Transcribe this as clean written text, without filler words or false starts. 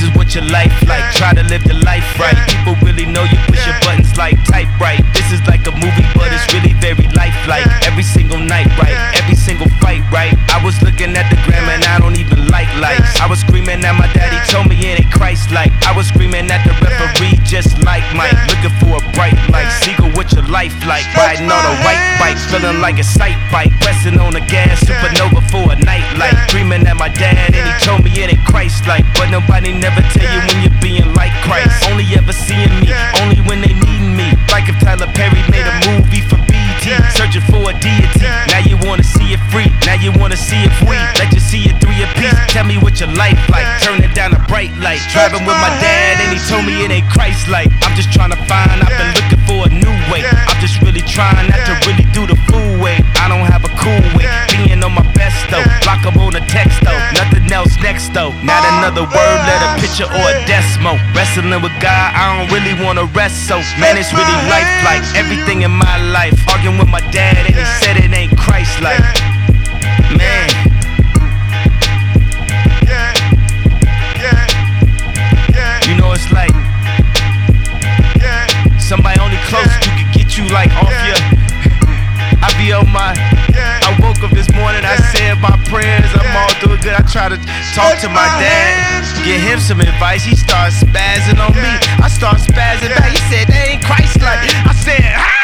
is what your life like. Try to live the life right. People really know you push your buttons like type right. This is like a movie, but it's really very lifelike. Every single night, right? Every single fight, right? I was looking at the gram and I don't even like lights. I was screaming at my daddy, told me it ain't Christ-like. I was screaming at the referee just like Mike. Looking for a bright light. Seagull, what your life like? Riding on a white bike, feeling like a sight bike. Pressing on the gas, supernova for a night light. Screaming at my dad and he told me it ain't Christ-like. But nobody never tell you when you're being like Christ. Only ever seeing me, only when they needin' me. Like if Tyler Perry made a movie for BET, searching for a deity. Now you wanna see it free, now you wanna see it free. Let you see it 3 a piece. Tell me what your life like, turn it down a bright light. Driving with my dad and he told me it ain't Christ-like. I'm just trying to find, I've been looking for a new way. I'm just really trying not to really do the fool way. I don't have a cool way, being on my best though. Block up on a text though, nothing else next though. Not another word, let a picture or a decimal. Wrestling with God, I don't really wanna rest so. Man, it's really lifelike, everything in my life. Arguing with my dad and he said it ain't Christ-like. Man. You know it's like somebody only close you can get you like off your. I be on my. I woke up this morning, I said my prayers, I'm all doing good. I try to talk to my dad, give him some advice. He starts spazzing on me, I start spazzing back. He said they ain't Christ-like. I said, ah!